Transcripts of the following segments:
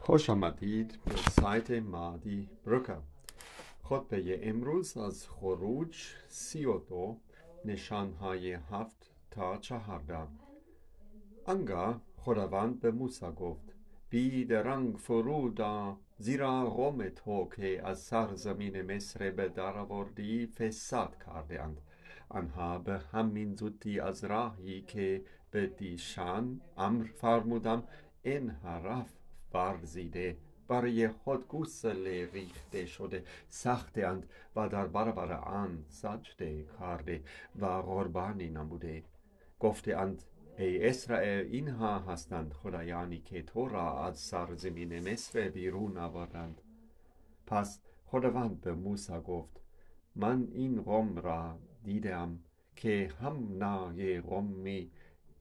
خوش آمدید به سایت مادی بروکر. خطبه امروز از خروج 32 نشانهای 7 تا 14. آنگاه خداوند به موسی گفت: بیدرنگ فرود آ، زیرا قوم تو که از سرزمین مصر به در آوردی فساد کرده اند. آنها به همین زودی از راهی که به دیشان امر فرمودم انحراف ورزیده، برای خود گوسله ریخته شده ساختند و در برابر آن سجده کرده و قربانی نموده. گفتند: ای اسرائیل، اینها هستند خدایانی که تو را از سرزمین مصر بیرون آوردند. پس خداوند به موسی گفت: من این قوم را دیدم که همنای قومی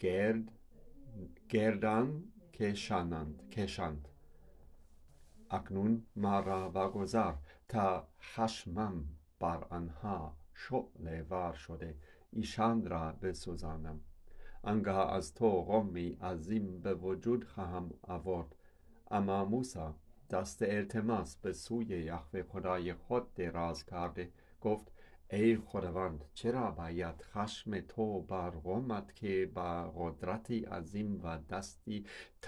گردن کشند. اکنون مرا واگذار تا خشمم بر آنها شعله ور شده ایشان را بسوزانم. آنگاه از تو قومی عظیم به وجود خواهم آورد. اما موسی دست التماس به سوی یهوه خدای خود دراز کرده گفت: ای خداوند، چرا باید خشم تو بر قومت که با قدرتی عظیم و دستی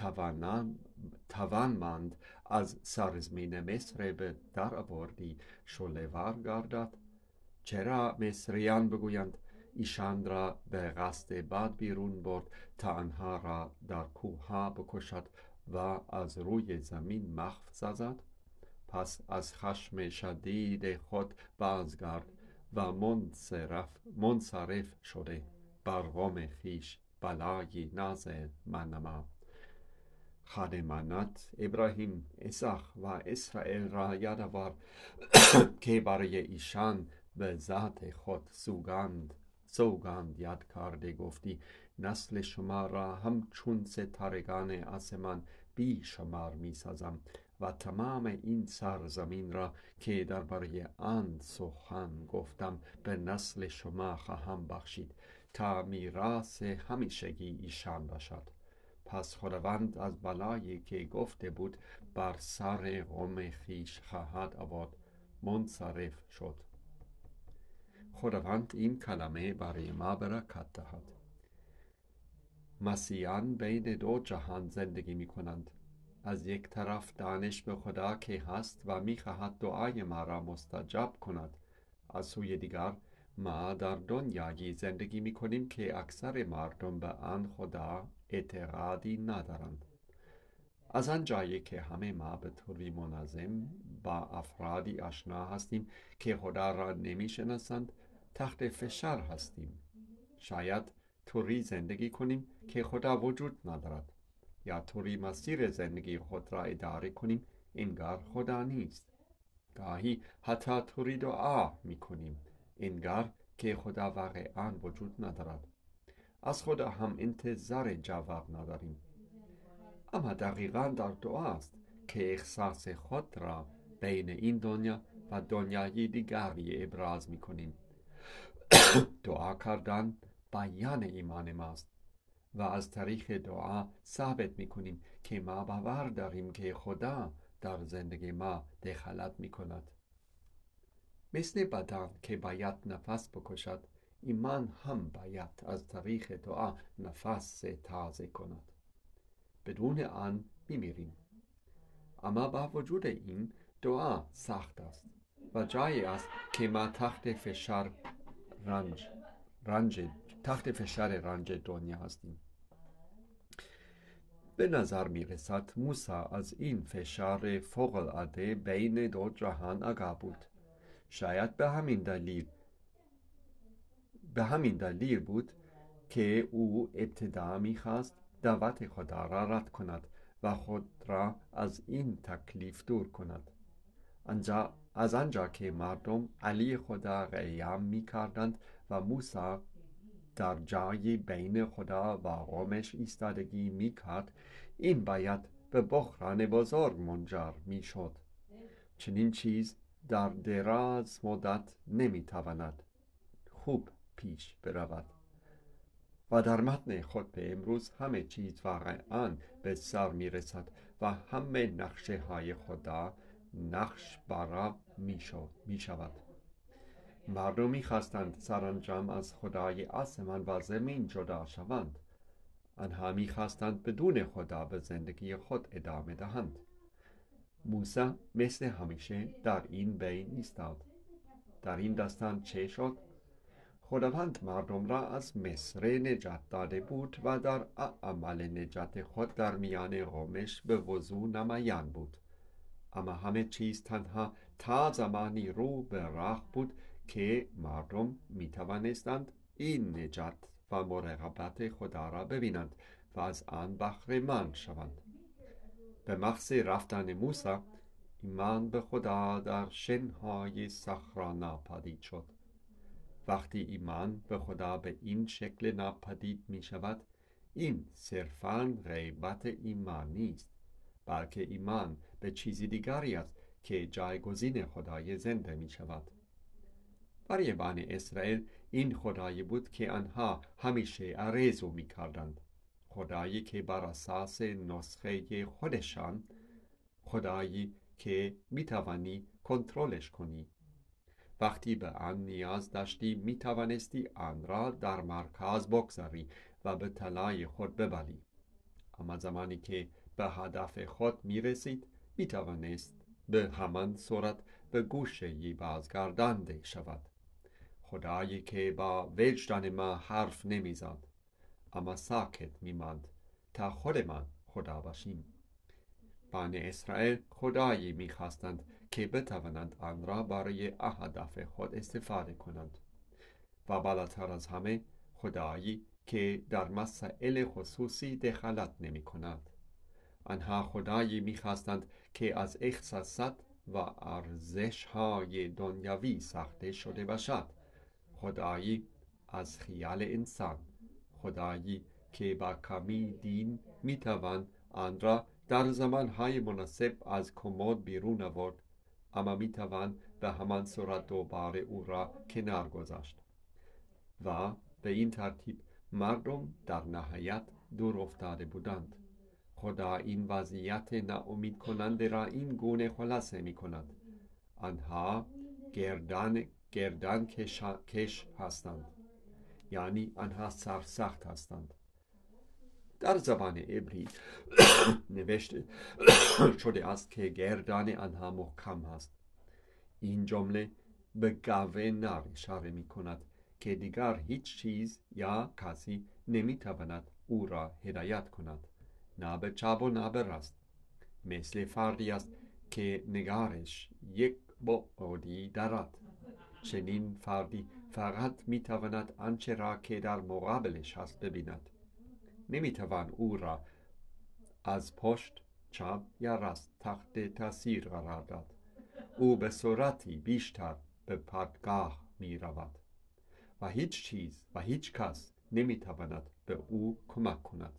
توانمند از سرزمین مصر به در آوردی شعله ور گردد؟ چرا مصریان بگویند ایشان را به قصد بد بیرون برد تا آنها را در کوهها بکشد و از روی زمین محو سازد؟ پس از خشم شدید خود بازگرد و منصرف شده بر قوم خویش بلایی نازل منما. خادمانت ابراهیم، اسحاق و اسرائیل را یادآور که برای ایشان به ذات خود سوگند یاد کرده گفتی: نسل شما را همچون ستارگان آسمان بی شمار می سازم و تمام این سرزمین را که درباره آن سخن گفتم به نسل شما خواهم بخشید تا میراث همیشگی ایشان باشد. پس خداوند از بلایی که گفته بود بر سر قوم خویش خواهد آورد منصرف شد. خداوند این کلمه برای ما برکت دهد. مسیحیان بین دو جهان زندگی می کنند. از یک طرف دانش به خدا که هست و می خواهد دعای ما را مستجاب کند. از سوی دیگر ما در دنیایی زندگی می کنیم که اکثر مردم به آن خدا اعتقادی ندارند. از آنجایی که همه ما به طوری منظم با افرادی آشنا هستیم که خدا را نمی شناسند، تحت فشار هستیم. شاید طوری زندگی کنیم که خدا وجود ندارد، یا طوری مسیر زندگی خود را اداره کنیم انگار خدا نیست. گاهی حتی طوری دعا می کنیم انگار که خدا واقعا وجود ندارد. از خدا هم انتظار جواب نداریم. اما دقیقاً در دعا است که احساس خود را بین این دنیا و دنیای دیگری ابراز می کنیم. دعا کردن بیان ایمان ماست و از طریق دعا ثابت می کنیم که ما باور داریم که خدا در زندگی ما دخالت می کند. مثل بدن که باید نفس بکشد، ایمان هم باید از طریق دعا نفس تازه کند. بدون آن میمیریم. اما با وجود این دعا سخت است و جایی است که ما تحت فشار رنج دنیا هستیم. به نظر می رسد موسی از این فشار فوق العاده بین دو جهان آگاه بود. شاید به همین دلیل بود که او ابتدا می خواست دعوت خدا را رد کند و خود را از این تکلیف دور کند. از آنجا که مردم علی خدا قیام می کردند و موسی در جایی بین خدا و قومش ایستادگی می کرد، این باید به بحران بزرگ منجر می شد. چنین چیز در دراز مدت نمی تواند خوب پیش برود. و در متن خطبه امروز همه چیز واقعاً به سر می رسد و همه نقشه های خدا نقش بر می شود. مردم می خواستند سرانجام از خدای آسمان و زمین جدا شوند. آنها می خواستند بدون خدا به زندگی خود ادامه دهند. موسی مثل همیشه در این بین ایستاد. در این داستان چه شد؟ خداوند مردم را از مصر نجات داده بود و در عمل نجات خود در میان قومش به وضوح نمایان بود. اما همه چیز تنها تا زمانی رو به راه بود که مردم می توانستند این نجات و مراقبت خدا را ببینند و از آن بهره مند شوند. به محض رفتن موسی، ایمان به خدا در شنهای صحرا ناپدید شد. وقتی ایمان به خدا به این شکل ناپدید می شود، این صرفاً غیبت ایمان نیست، بلکه ایمان به چیزی دیگری است که جایگزین خدای زنده می شود. برای بنی اسرائیل این خدایی بود که آنها همیشه آرزو می کردند. خدایی که بر اساس نسخه خودشان، خدایی که می توانی کنترلش کنی. وقتی به آن نیاز داشتی می توانستی آن را در مرکز بگذاری و به طلای خود ببری. اما زمانی که به هدف خود می رسید، می توانست به همان صورت به گوشه بازگردانده شود. خدایی که با وجدان ما حرف نمی زد، اما ساکت می ماند تا خودمان خدا باشیم. بنی اسرائیل خدایی می خواستند که بتوانند آن را برای اهداف خود استفاده کنند و بالاتر از همه خدایی که در مسائل خصوصی دخالت نمی کند. آنها خدایی می خواستند که از احساسات و ارزش های دنیوی ساخته شده باشد. خدایی از خیال انسان، خدایی که با کمی دین می توان آن را در زمانهای مناسب از کمد بیرون آورد، اما می توان به همان صورت دوباره او را کنار گذاشت. و به این ترتیب مردم در نهایت دور افتاده بودند. خدا این وضعیت ناامید کننده را این گونه خلاصه می کند: آنها گردن کش هستند، یعنی آنها سرسخت هستند. در زبان عبری نوشته شده است که گردن آنها محکم است. این جمله به گاو نر اشاره می کند که دیگر هیچ چیز یا کسی نمی تواند او را هدایت کند، نه به چپ و نه به راست. مثل فردی است که نگارش یک بعدی دارد. چنین فردی فقط می تواند آنچه را که در مقابلش هست ببیند. نمی توان او را از پشت، چپ یا راست تحت تاثیر قرار داد. او به صورتی بیشتر به پادگاه می رود و هیچ چیز و هیچ کس نمی تواند به او کمک کند.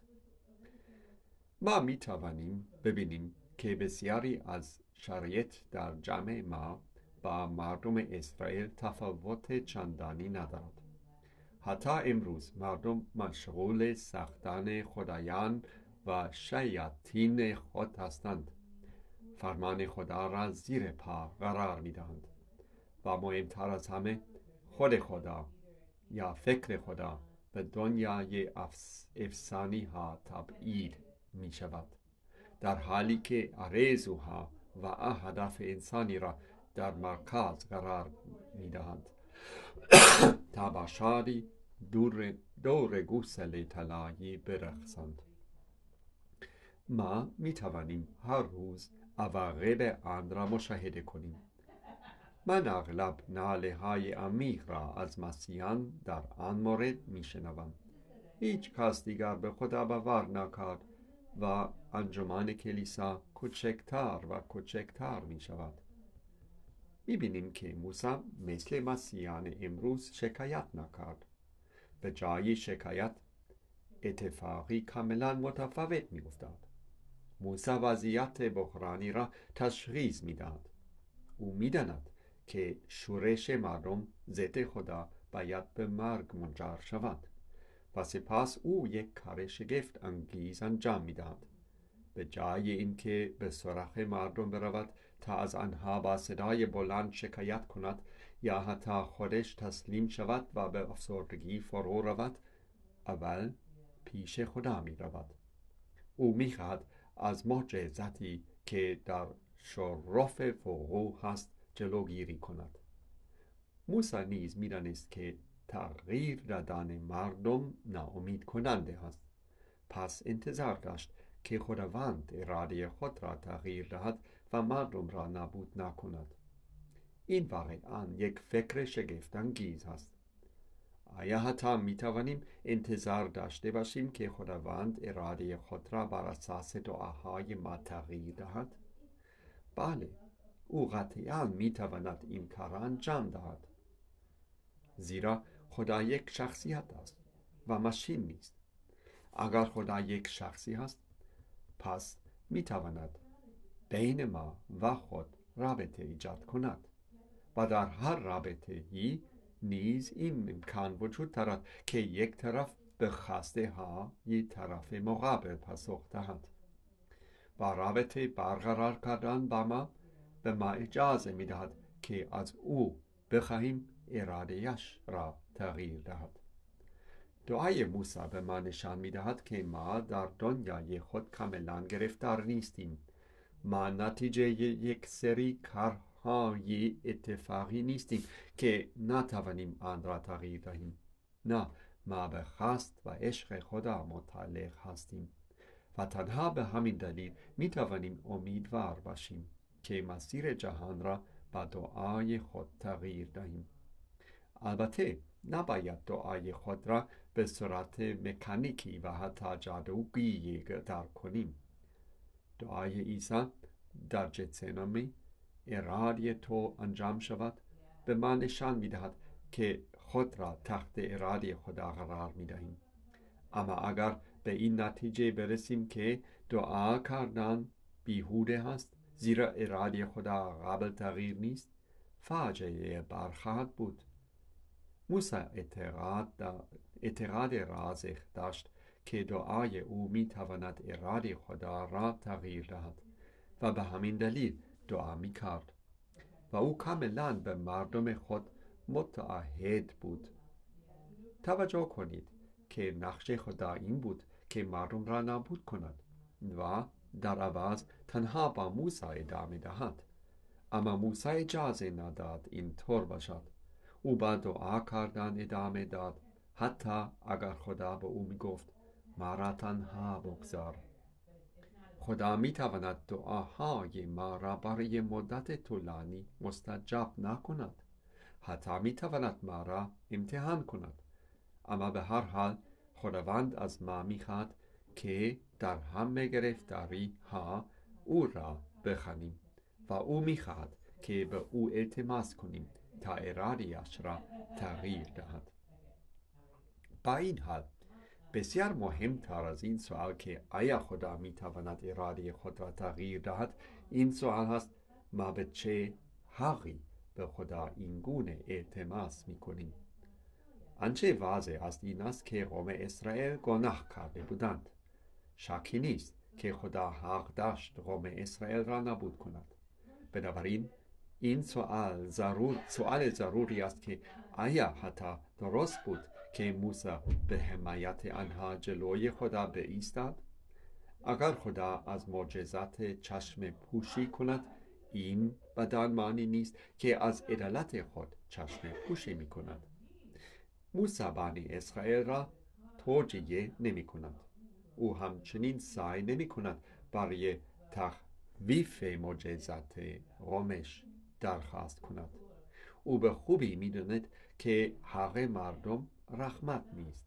ما می توانیم ببینیم که بسیاری از شرایط در جامعه ما با مردم اسرائیل تفاوت چندانی ندارد. حتی امروز مردم مشغول ساختن خدایان و شیاطین خود هستند. فرمان خدا را زیر پا قرار می دهند و مهمتر از همه خود خدا یا فکر خدا به دنیای افسانی ها تبعید می شود، در حالی که آرزوها و اهداف انسانی را در مرکز قرار می دهند تا با شادی دور گوسله طلایی برقصند. ما می توانیم هر روز عواقب آن را مشاهده کنیم. من اغلب ناله های عمیق را از مسیحیان در آن مورد می شنوم. هیچ کس دیگر به خدا باور نکرد و انجمن کلیسا کوچکتر و کوچکتر می شود. می بینیم که موسی مثل مسیحیان امروز شکایت نکرد. به جای شکایت اتفاقی کاملا متفاوت می افتاد. موسی وضعیت بحرانی را تشخیص می داد. او می داند که شورش مردم ضد خدا باید به مرگ منجر شود و سپس او یک کار شگفت انگیز انجام می داد. به جای اینکه به سراغ مردم برود تا از آنها با صدای بلند شکایت کند یا حتی خودش تسلیم شود و به افسردگی فرو رود، اول پیش خدا می رود. او می خواهد از معجزاتی که در شرف فوقو هست جلوگیری کند. موسی نیز می دانست که تغییر دادن مردم ناامید کننده است. پس انتظار داشت که خداوند اراده خود را تغییر دهد و مردم را نابود نکند. این واقعاً یک فکر شگفت‌انگیز است. آیا حتی می توانیم انتظار داشته باشیم که خداوند اراده خود را بر اساس دعاهای ما تغییر دهد؟ بله، او قطعاً می تواند این کار را انجام دهد. زیرا خدا یک شخصیت است و ماشین نیست. اگر خدا یک شخصی است، پس می تواند بین ما و خود رابطه ایجاد کند و در هر رابطه نیز این امکان وجود دارد که یک طرف به خواسته ها یک طرف مقابل پاسخ دهد. با رابطه برقرار کردن با ما به ما اجازه می دهد که از او بخواهیم ارادهش را تغییر دهد. دعای موسی به ما نشان می دهد که ما در دنیای خود کاملا گرفتار نیستیم. ما نتیجه یک سری کارهای اتفاقی نیستیم که نتوانیم آن را تغییر دهیم. نه، ما به خواست و عشق خدا متعلق هستیم و تنها به همین دلیل می توانیم امیدوار باشیم که مسیر جهان را با دعای خود تغییر دهیم. البته نباید دعای خود را به صورت مکانیکی و حتی جادویی درک کنیم. دعای عیسی در گتسمانی اراده تو انجام شود به ما نشان می دهد که خود را تحت اراده خدا قرار می دهیم. اما اگر به این نتیجه برسیم که دعا کردن بیهوده است زیرا اراده خدا قابل تغییر نیست، فاجعه برخواهد بود. موسی اعتقاد راسخ داشت که دعای او می تواند اراده خدا را تغییر دهد و به همین دلیل دعا می کرد و او کاملا به مردم خود متعهد بود. توجه کنید که نقشه خدا این بود که مردم را نابود کند و در عوض تنها با موسی ادامه دهد. اما موسی اجازه نداد این طور باشد. او با دعا کردن ادامه داد حتی اگر خدا به او می گفت ما را تنها بگذار. خدا می تواند دعاهای ما را برای مدت طولانی مستجاب نکند. حتی می تواند ما را امتحان کند. اما به هر حال خداوند از ما می خواهد که در همه گرفتاری ها او را بخوانیم و او می خواهد که به او التماس کنیم تا اراده‌اش را تغییر دهد. با این حال بسیار مهمتر از این سوال که آیا خدا می تواند اراده خود را تغییر دهد، این سوال هست ما به چه حقی به خدا این گونه التماس می کنیم. آنچه واضح است این است که قوم اسرائیل گناه کرده بودند. شکی نیست که خدا حق داشت قوم اسرائیل را نابود کند. بنابراین این سوال ضروری است که آیا حتی درست بود که موسی به حمایت آنها جلوی خدا بایستاد؟ اگر خدا از معجزات چشم پوشی کند، این بدان معنی نیست که از عدالت خود چشم پوشی می کند. موسی بنی اسرائیل را توجیه نمی کند. او همچنین سعی نمی کند برای تخفیف معجزات قومش درخواست کند. او به خوبی می داند که حق مردم رحمت نیست.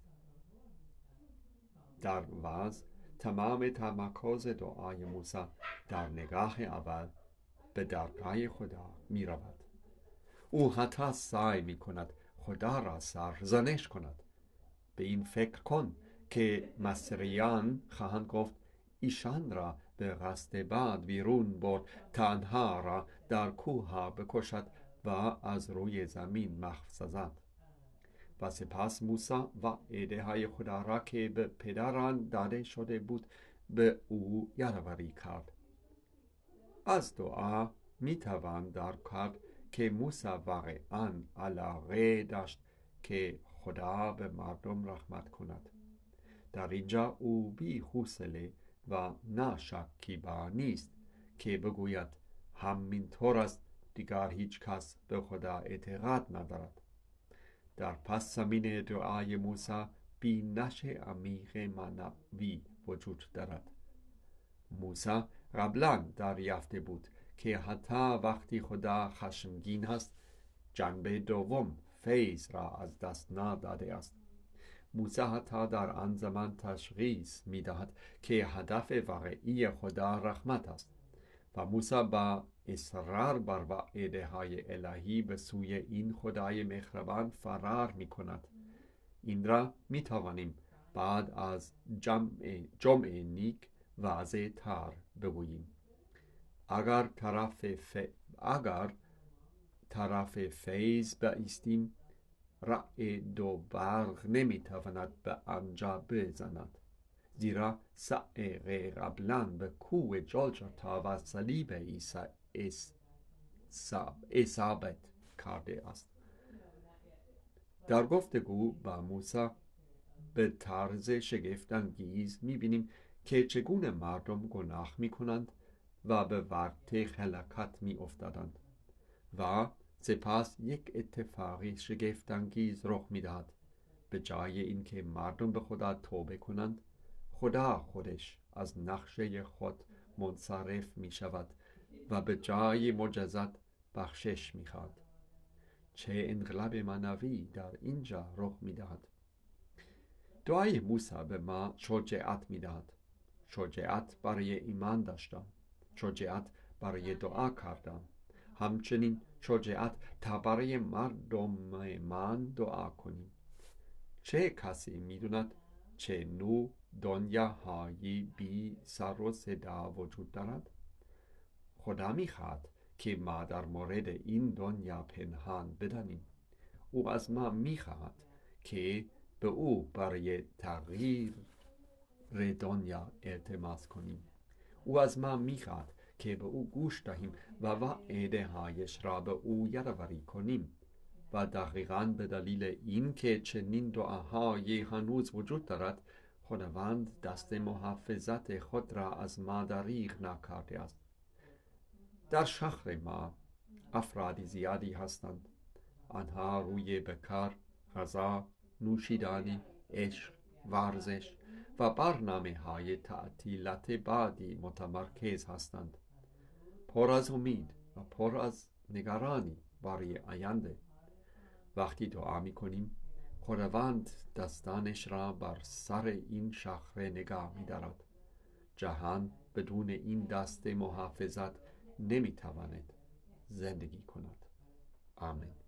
در وضع تمام تمرکز دعای موسی در نگاه اول به درگاه خدا می رود. او حتی سعی می کند خدا را سرزنش کند. به این فکر کن که مصریان خواهند گفت ایشان را به قصد بعد بیرون برد تا آنها را در کوه ها بکشد و از روی زمین محو سازد. و سپس موسی و ایده های خدا را که به پدران داده شده بود به او یادآوری کرد. از دعا میتوان درک کرد که موسی واقعا علاقه داشت که خدا به مردم رحمت کند. در اینجا او بی حوصله و ناشکیبا نیست که بگوید همینطور است، دیگر هیچ کس به خدا اعتقاد ندارد. در پس زمین دعای موسی بینش عمیق معنوی وجود دارد. موسی قبلا دریافته بود که حتی وقتی خدا خشمگین است، جنبه دوم فیض را از دست نداده است. موسی حتی در آن زمان تشخیص می‌دهد که هدف واقعی خدا رحمت است و موسی با اصرار بر وعده‌های الهی به سوی این خدای مهربان فرار می‌کند. این را می‌توانیم بعد از جمع نیک واضح تر بگوییم. اگر طرف فیض بایستیم، رعد و برق نمیتواند به آنجا بزند، زیرا سائق قبلا به کوه جلجتا و صلیب عیسی اصابت کرده است. در گفتگو با موسی به طرز شگفت‌انگیز می‌بینیم که چگونه مردم گناه می‌کنند و به ورطه هلاکت می‌افتادند و سپس یک اتفاقی شگفت‌انگیز رخ می‌دهد. به جای اینکه مردم به خدا توبه کنند، خدا خودش از نقشه خود منصرف می‌شود و به جای مجازات بخشش می‌خواهد. چه انقلاب معنوی در اینجا رخ می‌دهد! دعای موسی به ما شجاعت می‌دهد. شجاعت برای ایمان داشتن، شجاعت برای دعا کردن، همچنین شجاعت تا برای مردم من دعا کنیم. چه کسی می‌داند چه نوع دنیاهایی بی سر و صدا وجود دارد؟ خدا می‌خواهد که ما در مورد این دنیا پنهان بدانیم. او از ما می‌خواهد که به او برای تغییر دنیا التماس کنیم. او از ما می‌خواهد که به او گوش دهیم و وعده‌هایش را به او یادآوری کنیم و دقیقاً به دلیل این که چنین دعاهایی هنوز وجود دارد، خداوند دست محافظت خود را از ما دریغ نکرده است. در شهر ما افراد زیادی هستند. آنها روی بکار، غذا، نوشیدنی، عشق، ورزش و برنامه‌های تعطیلات بعدی متمرکز هستند، پر از امید و پر از نگرانی برای آینده. وقتی دعا می‌کنیم، خداوند دستانش را بر سر این شهر نگاه می‌دارد. جهان بدون این دست محافظت نمی‌تواند زندگی کند. آمین.